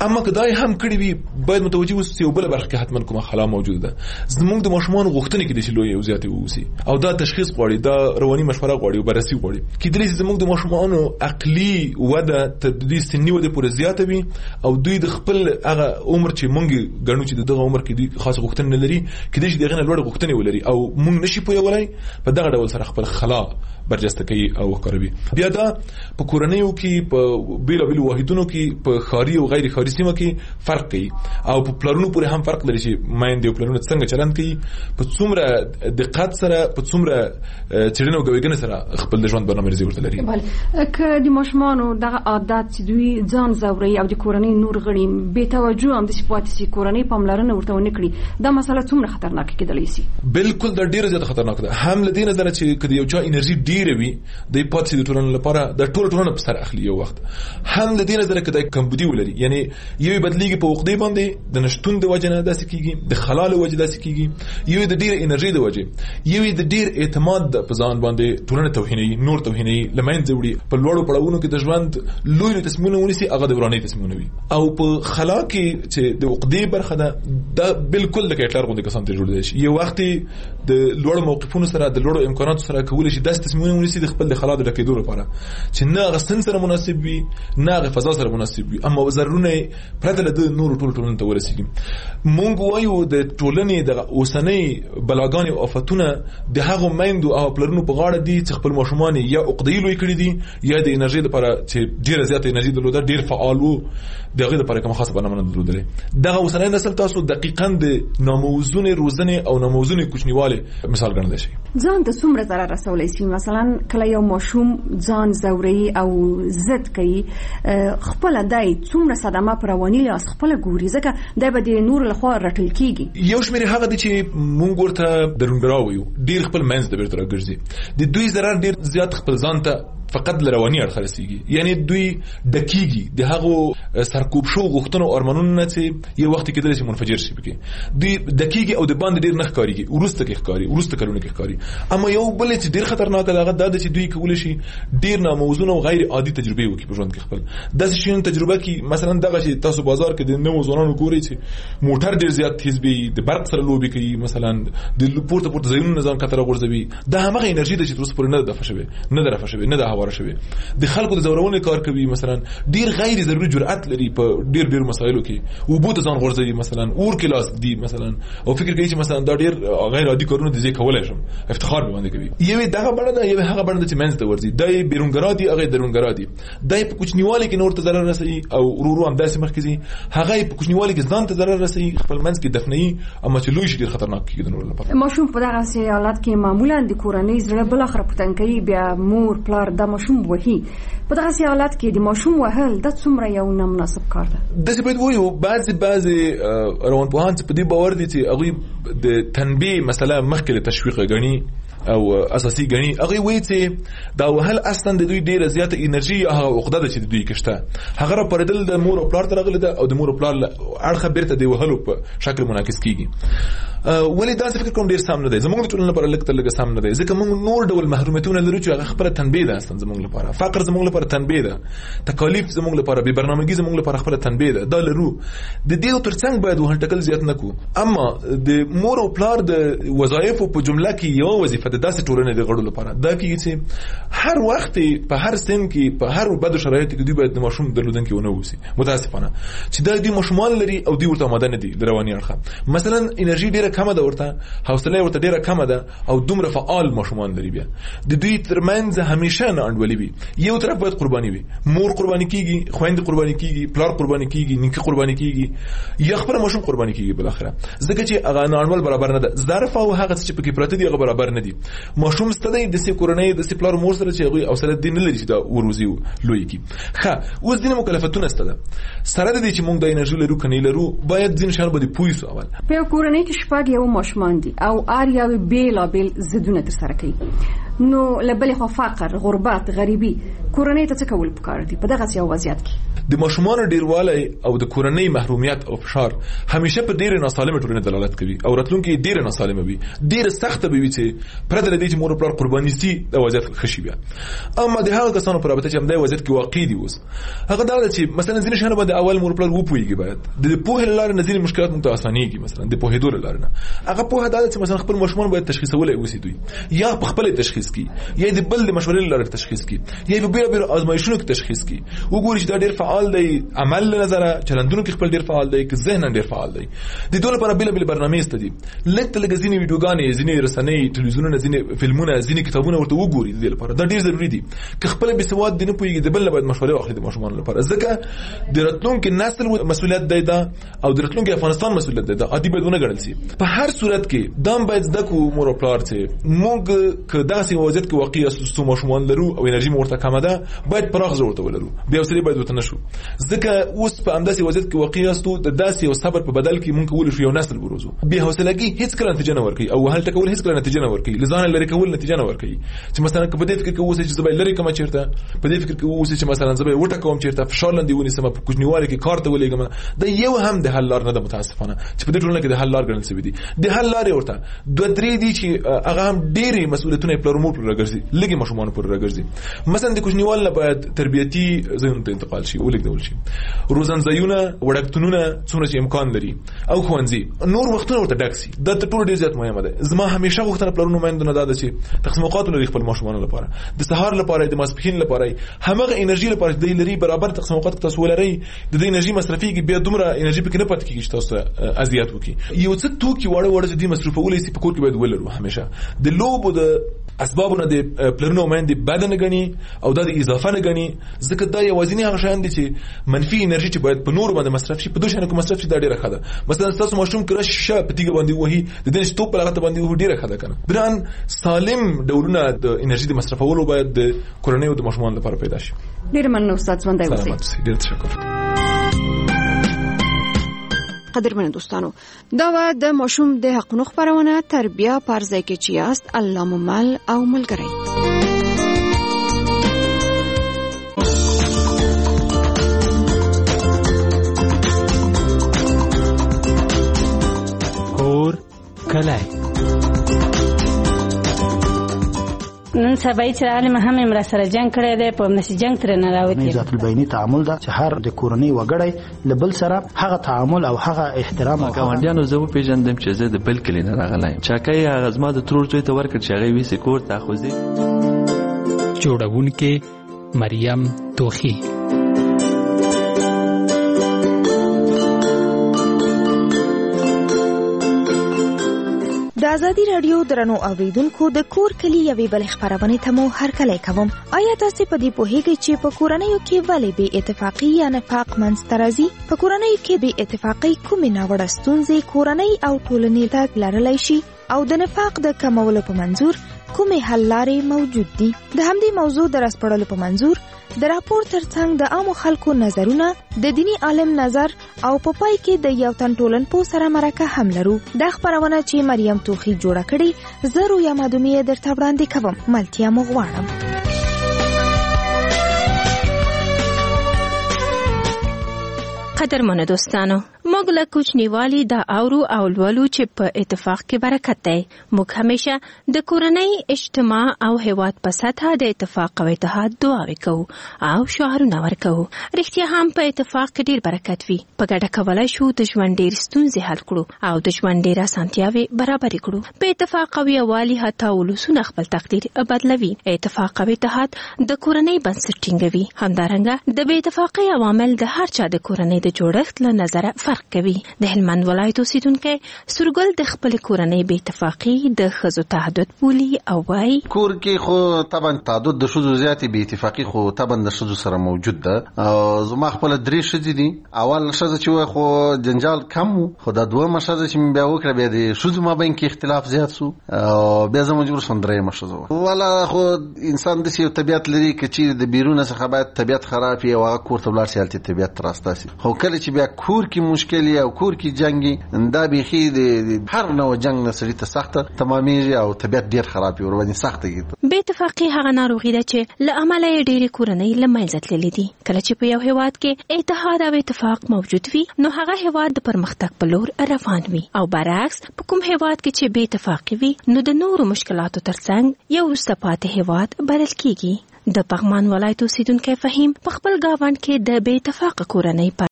اما که دای هم کړی وي باید متوجه اوسئ چې بل برخه کې حتما کومه خلا موجوده ده. زموږ د ماشومان غوښتنې کې د شي لوی او زیاتې ووسی او دا تشخیص غواړي، دا رواني مشوره غواړي او بررسي غواړي. کېدلی شي زموږ د ماشومانو عقلي وده تدریج سنی وده پورې زیاته وي او دوی د خپل هغه عمر چې مونږ ګڼو چې دغه عمر کې دوی خاص غوښتنې نه لري، کېدای شي دغه نه لوړ غوښتنې ولري او مونږ نشي پوهولای په دغه ډول سره خپل خلا برجسته کوي او کاروي. بیا دا په کورنیو کې په بیلابیلو واحدونو کې په ښاري او غیر ښاري سیمه کې فرق کوي او په پلانونو پورې هم فرق لري چې مایندې او پلانونه څنګه چلند کوي، په څومره دقت سره، په څومره څېړنه او ګویګنې سره خپل د ژوند برنامه‌ریزي ورته لري. بله، که د ماشومانو دغه عادت چې دوی ځان ځوري او د کورنۍ نور غړي بې توجه همداسې پاتې شي، کورنۍ پاملرنه ورته ونه کړي، دا مسله څومره خطرناکه کېدلی شي؟ بالکل دا ډېره زیاته خطرناکه ده. هم له دې نظره چې که د یو چا انرژي ډېره وي د پاتې شي د ټولنې لپاره د ټول ټولنه په سر اخلي یو وخت، هم له دې نظره که د کمبودي ولري، یعنی یو بدلیږي په عقدې باندې د نشتون د وجې نه داسې کېږي، د خلا له وجې داسې کېږي، یو د ډېر انرژي د وجې، یو د ډېر اعتماد په ځان باندې ټولنه توهینوي، نور توهینوي، له منځه وړي، په لوړو پړاوونو کې د ژوند لوی تصمیمونه ونیسي، هغه د ورانۍ تصمیمونه وي. او په خلا کې چې د عقدې برخه ده دا بالکل د هټلر غوندې کسان ته جوړېدلی شي. یو وخت د لوړو موقفونو سره د لوړو امکاناتو سره کولی شي داسې تصمیمونه ونیسي د خپل د خلا د ډکېدو لپاره چې نه هغه سن سره مناسب وي، نه هغه فضا سره مناسب وي، اما ضررونه پرته له نورو ټولنو ته ورسېږي. مونږ وایو د ټولنې د اوسنۍ بلاګانې او آفتونه د هغو میندو او پلرونو په غاړه دي چې خپل ماشومان یا عقدې لوی کړي دي یا د انرژي لپاره چې ډېره زیاته انرژي درلوده، ډېر فعال وو، د هغې لپاره کومه خاصه برنامه نه درلودلې. دغه اوسنی نسل تاسو دقیقاً د ناموزونې روزنې او ناموزونې کوچنیوالي مثال ګڼلی شي. ځان ته څومره ضرر رسولی شي؟ مثلا کله یو ماشوم ځان ځوري او ضد کوي، خپله دی څومره صدمه په رواني لحاظ خپله ګوري، ځکه دی به د نورو لخوا رټل کېږي. یو شمېر هغه دی چې مونږ ورته درونګرا وایو، ډېر خپل منځ ته بېرته راګرځي. د دوی ضرر ډېر زیات خپل ځان ته فقط لرواني اړخ رسیږي، یعنی دوی دقیقي د هغو سرکوب شو غوښتنو او ارمانونو نه چې یو وخت کېدلی شي منفجر شي پکې، دوی دقیقي او د باندې ډېر نه ښکارېږي، وروسته کې ښکاري، وروسته کلونو کې ښکاري. اما یو بل چې ډېر خطرناکه هغه دا ده چې دوی کولی شي ډېر ناموزونه او غیر عادي تجربې وکړي په ژوند کې خپل. داسې شیان تجربه کړي، مثلا دغه چې تاسو بازار کې د نوو ځوانانو ګورئ چې موټر ډېر زیات تیز وي، د برق سره لوبې کوي، مثلا د پورته پورته ځایونو ځان کتره غورځوي. دا همغه انرژي ده چې تر اوسه پورې نه ده دفع شوې، نه ده رفع شوې، نه ده هواره شوې. د خلکو د زورونې کار کوي، مثلا ډیر غیر ضروري جرأت لري په ډیر مسایلو کې، وبو ته ځان غورځوي، مثلا اور کې لاس دی مثلا، او فکر کوي چې مثلا دا ډیر غیر عادي کارونه دي زه کولای شم، افتخار به باندې کوي. یوه دغه بڼه ده، یوه هغه بڼه ده چې منځ ته ورځي، دای بیرونګرا دي، هغه درونګرا دي. دای په کوچنیوالي کې نور ته ضرر رسوي او ورو هم داسې مخ کېږي، هغه په کوچنیوالي کې ځان ته ضرر رسوي، خپل منځ کې دفنوي، اما چې لوی شي ډیر خطرناک کېږي د نور لپاره. ماشوم په دغه حالت کې معمولا د کورنۍ زړه بل اخر پټن کوي، بیا مور پلار د ماشوم وهي. په دغه حالت کې د ماشوم وهل د څومره یو نامناسب کار ده؟ داسې باید وایو بعضې روانپوهان په دې باور دي چې هغوی د تنبیه مسله مخکې له تشویق ګڼي او اساسي ګڼي. هغوی وایي چې دا وهل اصلا د دوی ډېره زیاته انرژي یا هغه عقده ده چې د دوی کې شته، هغه راپارېدل د مور او پلار ته راغلې ده او د مور او پلار له اړخه بېرته د وهلو په شکل منعکس کېږي. ولې داسې فکر کوم ډېر سم نه دی، زموږ د ټولنې لپاره لږ تر لږه سم نه دی، ځکه موږ نور ډول محرومیتونه لرو چې هغه خپله تنبیه ده. اصلا زموږ لپاره فقر زموږ لپاره تنبیه ده، تکالیف زموږ لپاره بې برنامګي زموږ لپاره خپله تنبیه ده، دا لرو. د دې تر څنګ باید وهل ټکل زیات نه کړو. اما د مور او پلار د وظایفو په جمله کې یوه وظیفه ده داسې ټولنې د غړو لپاره دا کېږي چې هر وخت په هر سن کې په هر بدو شرایطو کې دوی باید د ماشوم درلودونکي ونه اوسي. متاسفانه چې دا دوی ماشومان لري او دوی ورته آماده نه دي د رواني اړخه. مثلا انرژي ډېره کمه ده ورته، حوصله ورته ډیره کمه ده او دومره فعال ماشومان لري. بیا د دوی ترمنځ همیشه نه انډولي وي، یو طرف باید قرباني وي، مور قرباني کیږي، خويندې قرباني کیږي، پلار قرباني کیږي، نیکه قرباني کیږي، یا خپل ماشوم قرباني کیږي بل اخره، ځکه چې هغه نړول برابر نه ده. ظرف او هغه چې پکې پراته دي هغه برابر نه دي. ماشوم ستدی د سې کورنۍ د سې پلار مور سره چې هغه اوسره دین لري چې دا وروزي لوی کی. ښه اوس دینه مکلفتونه ستده سره د دې چې موږ د انرژي لرو کني لرو، باید ځین شان باندې پوي سو. اول په کورنۍ کې شپږ یو ماشومان دي او اریاوي بیلابیل زدونه تر سره کوي، نو لبلې خو فقر، غربت، غریبي کورنۍ ته څه کول پکار دي په دغه یو وضعیت کې؟ د ماشومانو ډیروالی او د کورنۍ محرومیت او فشار همیشه په ډیره ناسالمه ټولنه دلالت کوي او راتلونکي ډیره ناسالمه وي، ډیره سخته وي چې پرته د دې چې مور پلار قرباني سي د وضعیت خشي بیا. اما د هغه کسانو پر رابطه چې هم د وضعیت کې واقع دي اوس هغه دا چې مثلا ځینې شانه باندې اول مور پلار وپويږي باید د پوهې لاره نه ځینې مشکلات مو ته اسانيږي مثلا د پوهې دور لاره نه هغه پوهه دا چې مثلا خپل مشمول باید تشخیصولای اوسي دوی یا په خپل تشخیص کی یا د بل د مشورې لاره تشخیص کی یا په بیره آزمایښتونو کې تشخیص کی وګوري چې دا ډیر فعال دی عمل نظر چلندونو کې خپل ډیر فعال دی که ذهن ډیر فعال دی د دوه لپاره بل برنامه ست دي لکه ځینې ویډیوګانې ځینې رسنۍ ټلویزیونونه ځینې فلمونه ځینې کتابونه ورته وګوري د لپاره دا ډیر ضروری دي که خپل به سواد دي نه پويږي د بل باید مشوره واخلي د ماشومان لپاره ځکه د راتلونکي نسل مسؤلیت دی دا او د راتلونکي افغانستان مسؤلیت دی دا عادي بدونه ګڼل شي په هر صورت کې دام باید دکو مور پلار ته موږ که داسې وضعیت کې واقعي اساسو ماشومان لرو او انرژي مرته کمه ده باید پراخ ضرورت ولرو بیا وسري باید وته نشو ځکه اوس په انداسي وضعیت کې واقعي اساسو د داسې او صبر په بدل کې مونږ ول شو یو نسل بروزو بیا حوصلهګي هیڅ کله نتیجه نه ورکړي او هل تکول هیڅ کله نتیجه نه ورکړي لزان لري کول نتیجه نه ورکړي چې مثلا په دې فکر کې اوسې چې زبې لري کوم چیرته په دې فکر کې اوسې چې مثلا زبې وټه کوم چیرته فشار لاندې ونی سم په کوچنیواله کې کار ته ولېګم دا یو هم د حل لار نه ده متاسفانه چې په دې ټولنه کې د حل لار ګڼل شوی دي د حل لارې ورته دوه درې دي چې هغه هم ډېری مسؤلیتونه پلرمو پر راګرځي لګي ماشومان پر راګرځي مثلا د کوچنیواله باید تربیتی ذهن ته انتقال شي ولګول شي روزنځایونه وړکتونونه څومره چې امکان لري او خوانځي نور وختونه ورته ډاکسي دا ټول ډېر زیات مهمه ده زما همیشه غوښتنه پلرونو مایندونه دا ده چې تقسیم اوقات لري خپل ماشومان لپاره د سهار لپاره د ماسپخین لپاره همغه انرژي لپاره د لري برابر تقسیم اوقات تاسو ولري د دې انرژي مصرفيږي بیا دومره انرژي پکې نه پات کیږي چې تاسو اذیت وکړي یو څه توکي وړه دې مصرفولې سي په کور کې باید ولرو همیشه د لوبو د اسبابونه د پلرونو مایندې بدن غني او د اضافه نه غني ځکه دا یوازینی هغه شان دي چې منفي انرژي چې باید په نور باندې مصرف شي په دوه شانو کې مصرف شي دا ډیره خده مثلا تاسو ماشوم کرا شپه په تیګه باندې وਹੀ د دې شتو په لغت باندې وه ډیره خده کنه بران سالم ډولونه د انرژي د مصرفولو باید د کورنۍ او د ماشومان لپاره پیدا شي ډیر مننه استاد ژوندۍ اوسئ ډیر تشکر قدرمن دوستانو دا و د ماشوم د حقوقو خبرونه تربیه پرځای کې چیاست الله ممل او ملګری کور کلای نن سبا چې عالم هم امر سره جنگ کړی دی په نشي جنگ تر نه راوتی ذات البینی تعامل دا چې هر د کورنۍ وګړی لبل سره هغه تعامل او هغه احترام او ګاونډیانو زه پیژندم چې زه د بل کلی نه راغلایم چاکای هغه زما د ترور ځای ته ورکړ چې هغه وی سکور تاخذي جوړونکې مریم توخی د ازادي رادیو درنو اوریدونکو د کور کلی یوې بل خبرونه ته مو هرکلی کوم آیا تاسو په دې پوهیږئ چې په کورنۍ کې ولې بې اتفاقی یا نفاق منځته راځي په کورنۍ کې بې اتفاقی کومې ناوړه ستونزې کورنۍ او ټولنې ته لرلی شي او د نفاق د کمولو په منظور کومې حل لارې موجود دي د همدې موضوع د راسپړلو په منظور د راپور ترڅنګ د عامو خلکو نظرونه د دینی عالم نظر او په پای کې د یو تن ټولنپوه سره مرکه هم لرو دا خبرونه چې مریم توخی جوړه کړې زه رویا مادومی درته وړاندې کوم ملتیا مو غواړم قدرمنو دوستانو موږ له کوچنیوالي دا اورو او لولو چې په اتفاق کې برکت دی موږ همیشه د کورنۍ اجتماع او هیواد په سطحه د اتفاق او اتحاد دعاوې کوو او شعارونه ورکوو رښتیا هم په اتفاق کې ډیر برکت وي په ګډه کولای شو د ژوند ډیر ستونزې حل کړو او د ژوند ډیر اسانتیاوې برابرې کړو په اتفاق او یووالي حتی ولسونه خپل تقدیر بدلوي اتفاق او اتحاد د کورنۍ بنسټ ټینګوي همدارنګه د بې اتفاقۍ عوامل د هر چا د کورنۍ د جوړښت له نظره فرق کوي د هلمند ولایت اوسیدونکي سورګل د خپل کورنۍ بې اتفاقۍ د ښځو تعدد بولي او وايي کور کې خو طبعا تعدد د ښځو زیاتې بې اتفاقۍ خو طبعا د ښځو سره موجود ده او زما خپل درې ښځې دي اول ښځه چې خو جنجال کم خو د دویمه ښځه چې بیا وکړه بیا د ښځو مابین کې اختلاف زیات شو او بیا زه مجبور شوم درېیمه ښځه ولا خو انسان داسې یو طبیعت لري که چیرې د بیرونه څخه باید طبیعت خراب وي او هغه کور ته ولاړ شي هلته طبیعت راسته شي خو کله چې بیا کور کې مشکل مشکل او کور کې جنگي دا بيخي د هر نوع جنگ نه سړي ته سخت تمامېږي او طبيعت ډیر خراب وي ورونه سخت کیږي. بې اتفاقي هغه ناروغي ده چې له امله یې ډېرې کورنۍ له منځه تللې دي. کله چې په یو هیواد کې اتحاد او اتفاق موجود وي نو هغه هیواد د پرمختګ په لور روان وي او برعکس په کوم هیواد کې چې بې اتفاقي وي نو د نورو مشکلاتو ترڅنګ یو وروسته پاتې هیواد بلل کیږي. د پغمان ولایت اوسیدونکی فهیم په خپل ګاونډ کې د بې اتفاقه کورنۍ